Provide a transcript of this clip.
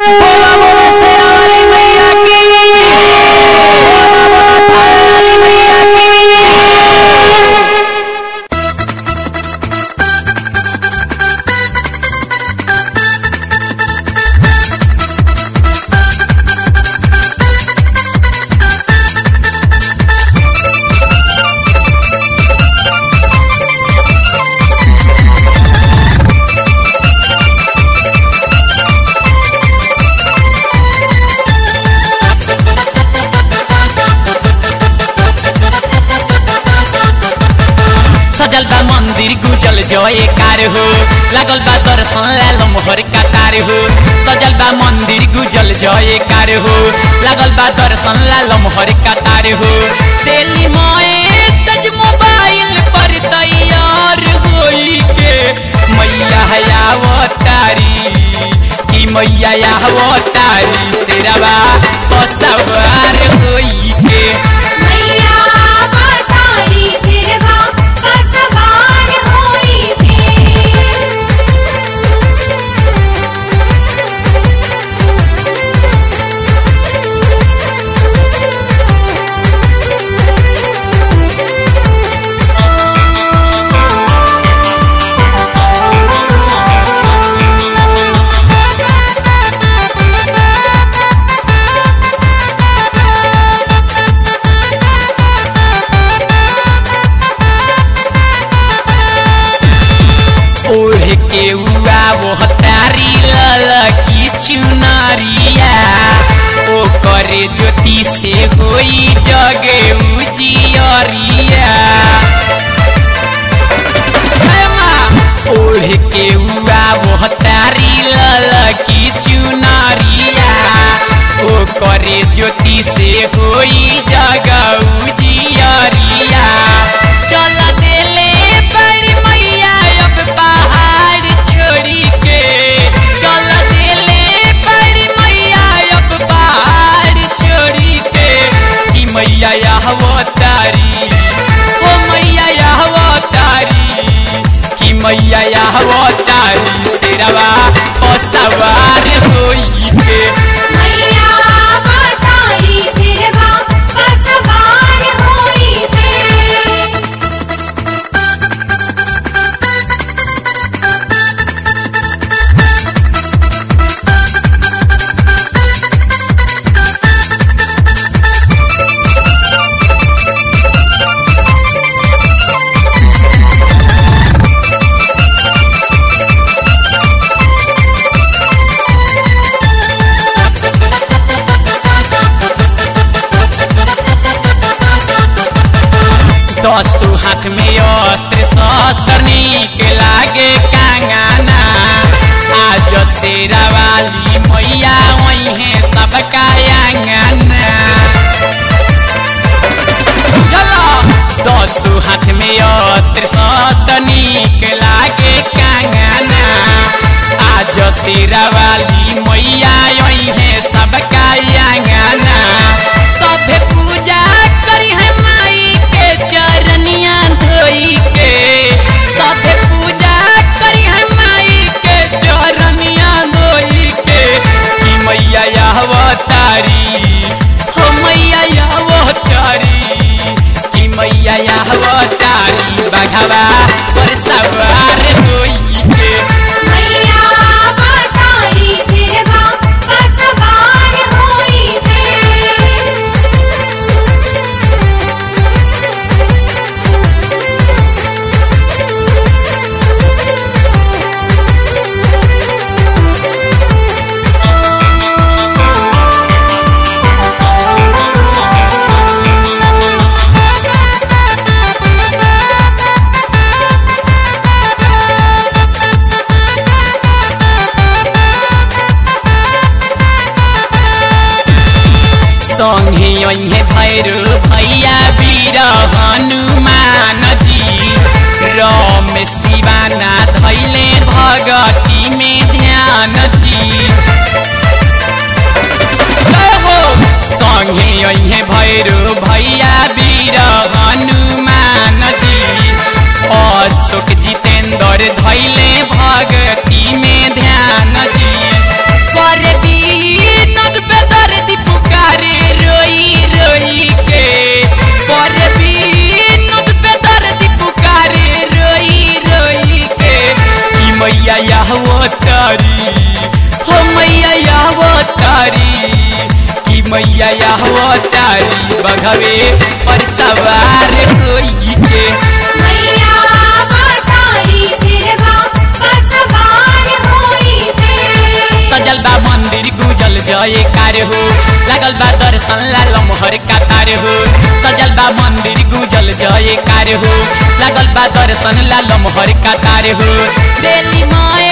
बोला बोला शेरा वाली मैया की, बोला बोला थाने वाली मैया की। सजल बा मंदिर गुजल जयकार हो, लागल बा दर्शन लाल मोहर कतार हो। सजल बा मंदिर गुजल जयकार हो, लागल बा दर्शन लाल मोहर कतार हो। दिल्ली में तज मोबाइल पर तैयार होई के मैया अवतारी की मैया अवतारी शेरवा तो सवार होई के के हुआ वो तारी ललकी चुनरिया ओ करे ज्योति से होई जगे उजियरिया। ओढ़ के हुआ वो तारी ललकी चुनरिया ओ करे ज्योति से होई जगे उजियरिया। चल देले बड़ी मैया अब पहाड़ छोड़ी के, चल देले बड़ी मैया अब पहाड़ छोड़ी के कि मैया अवतारी ओ मैया अवतारी कि मैया अवतारी शेरवा ओ सवार होई के दसो हाथ में अस्त्र शस्त्र नीक लागे कांगाना। आज शेरा वाली मैया वही है सबका आंगना। दसो हाथ में अस्त्र शस्त्र नीक लागे कांगाना। आज शेरा वाली मैया वही है सबका आंगना। सभे पूजा करी है माई के चरनिया धोई के, सभे पूजा करी है माई के चरनिया धोई के कि मैया अवतारी हो मैया अवतारी कि मैया अवतारी बघवा पर सवार होई के संगे अहे भैरू भैया वीर हनुमान जी। रमेश दीवाना धैले भगती में ध्यान जी। संगे अहे भैरू भैया वीर हनुमान जी। अशोक जितेंद्र धैले भगती में ध्यान जी। पर करी कि मैया अवतारी बघवे पर सवार होई के मैया अवतारी सिरवा पर सवार होई के सजल बा मंदिर गुजल जयकार हो लागल बा दर्शन ला लमहर कतार हो सजल बा मंदिर गुजल जयकार हो लागल बा दर्शन ला लमहर कतार हो देली माया